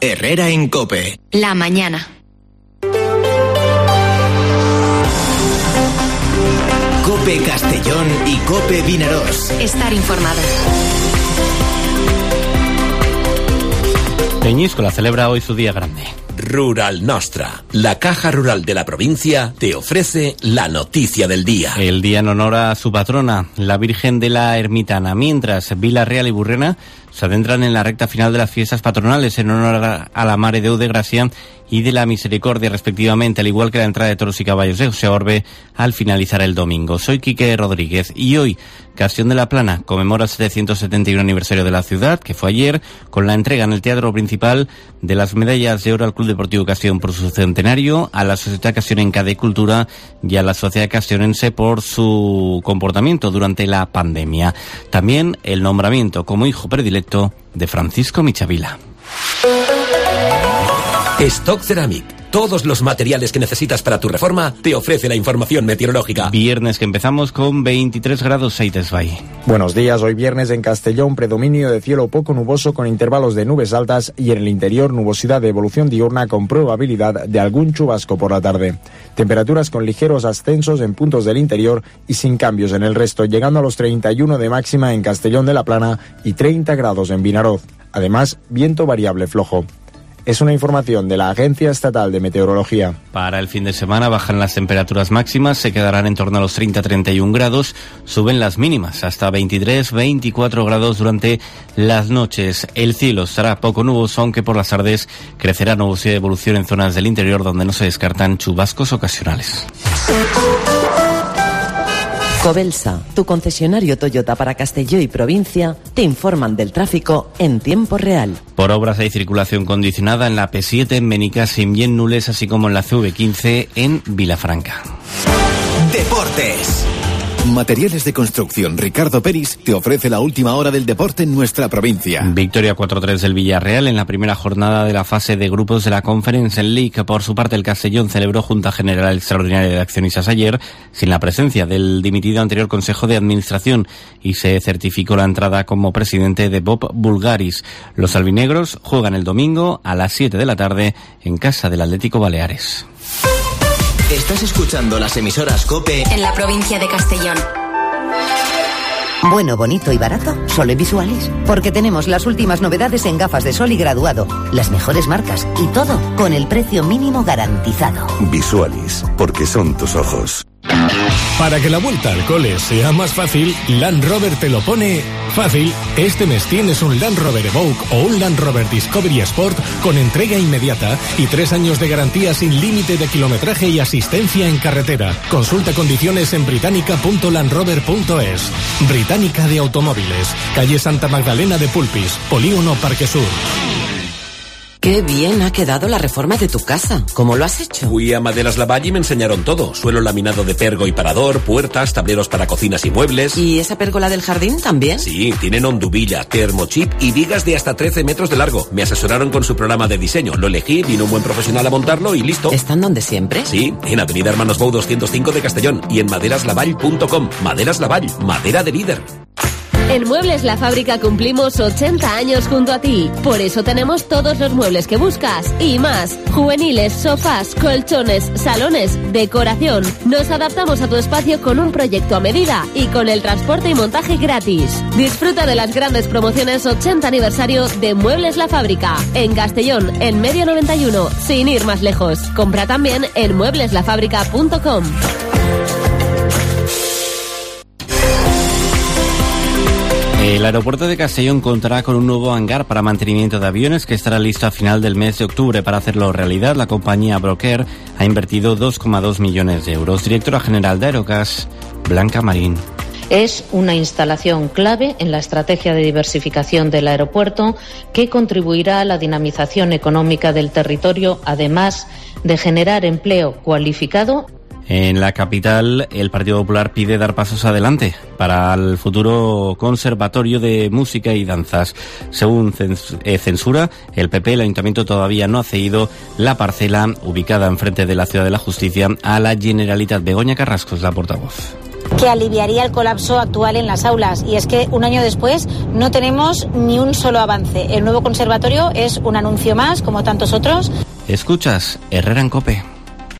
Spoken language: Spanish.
Herrera en COPE. La mañana. COPE Castellón y COPE Vinaròs. Estar informado. Peñíscola celebra hoy su día grande. Rural Nostra, la caja rural de la provincia, te ofrece la noticia del día. El día en honor a su patrona, la Virgen de la Ermitana, mientras Vila Real y Burrena se adentran en la recta final de las fiestas patronales en honor a la Mare Déu de Gràcia y de la Misericordia, respectivamente, al igual que la entrada de toros y caballos de José Orbe al finalizar el domingo. Soy Quique Rodríguez y hoy Castellón de la Plana conmemora el 771 aniversario de la ciudad, que fue ayer, con la entrega en el Teatro Principal de las medallas de oro al Club Deportivo Castellón por su centenario, a la Sociedad Castellonenca de Cultura y a la Sociedad Castellonense por su comportamiento durante la pandemia. También el nombramiento como hijo predilecto de Francisco Michavila. Stock Ceramic. Todos los materiales que necesitas para tu reforma te ofrece la información meteorológica. Viernes que empezamos con 23 grados Seitesvay. Buenos días, hoy viernes en Castellón, predominio de cielo poco nuboso con intervalos de nubes altas y en el interior nubosidad de evolución diurna con probabilidad de algún chubasco por la tarde. Temperaturas con ligeros ascensos en puntos del interior y sin cambios en el resto, llegando a los 31 de máxima en Castellón de la Plana y 30 grados en Vinaròs. Además, viento variable flojo. Es una información de la Agencia Estatal de Meteorología. Para el fin de semana bajan las temperaturas máximas, se quedarán en torno a los 30-31 grados, suben las mínimas hasta 23-24 grados durante las noches. El cielo estará poco nuboso, aunque por las tardes crecerá nubosidad de evolución en zonas del interior donde no se descartan chubascos ocasionales. Cobelsa, tu concesionario Toyota para Castelló y provincia, te informan del tráfico en tiempo real. Por obras hay circulación condicionada en la P7 en Benicàssim y en Nules, así como en la CV15 en Vilafranca. Deportes. Materiales de construcción Ricardo Peris te ofrece la última hora del deporte en nuestra provincia. Victoria 4-3 del Villarreal en la primera jornada de la fase de grupos de la Conference League. Por su parte, el Castellón celebró Junta General Extraordinaria de Accionistas ayer sin la presencia del dimitido anterior Consejo de Administración y se certificó la entrada como presidente de Bob Bulgaris. Los albinegros juegan el domingo a las 7 de la tarde en casa del Atlético Baleares. Estás escuchando las emisoras COPE en la provincia de Castellón. Bueno, bonito y barato, solo en Visualis. Porque tenemos las últimas novedades en gafas de sol y graduado, las mejores marcas y todo con el precio mínimo garantizado. Visualis, porque son tus ojos. Para que la vuelta al cole sea más fácil, Land Rover te lo pone fácil. Este mes tienes un Land Rover Evoque o un Land Rover Discovery Sport con entrega inmediata y 3 años de garantía sin límite de kilometraje y asistencia en carretera. Consulta condiciones en británica.landrover.es. Británica de Automóviles, calle Santa Magdalena de Pulpis, Polígono Parque Sur. Qué bien ha quedado la reforma de tu casa. ¿Cómo lo has hecho? Fui a Maderas Lavalle y me enseñaron todo. Suelo laminado de pergo y parador, puertas, tableros para cocinas y muebles. ¿Y esa pérgola del jardín también? Sí, tienen hondubilla, termochip y vigas de hasta 13 metros de largo. Me asesoraron con su programa de diseño. Lo elegí, vino un buen profesional a montarlo y listo. ¿Están donde siempre? Sí, en Avenida Hermanos Bou 205 de Castellón y en maderaslavall.com. Maderas Lavall, madera de líder. En Muebles La Fábrica cumplimos 80 años junto a ti. Por eso tenemos todos los muebles que buscas y más. Juveniles, sofás, colchones, salones, decoración. Nos adaptamos a tu espacio con un proyecto a medida y con el transporte y montaje gratis. Disfruta de las grandes promociones 80 aniversario de Muebles La Fábrica. En Castellón, en Medio 91, sin ir más lejos. Compra también en muebleslafábrica.com. El aeropuerto de Castellón contará con un nuevo hangar para mantenimiento de aviones que estará listo a final del mes de octubre. Para hacerlo realidad, la compañía Broker ha invertido 2,2 millones de euros. Directora general de Aerogas, Blanca Marín. Es una instalación clave en la estrategia de diversificación del aeropuerto que contribuirá a la dinamización económica del territorio, además de generar empleo cualificado. En la capital, el Partido Popular pide dar pasos adelante para el futuro Conservatorio de Música y Danzas. Según censura, el PP, el Ayuntamiento todavía no ha cedido la parcela ubicada enfrente de la Ciudad de la Justicia a la Generalitat. Begoña Carrasco es la portavoz. que aliviaría el colapso actual en las aulas. Y es que un año después no tenemos ni un solo avance. El nuevo conservatorio es un anuncio más, como tantos otros. Escuchas Herrera en COPE.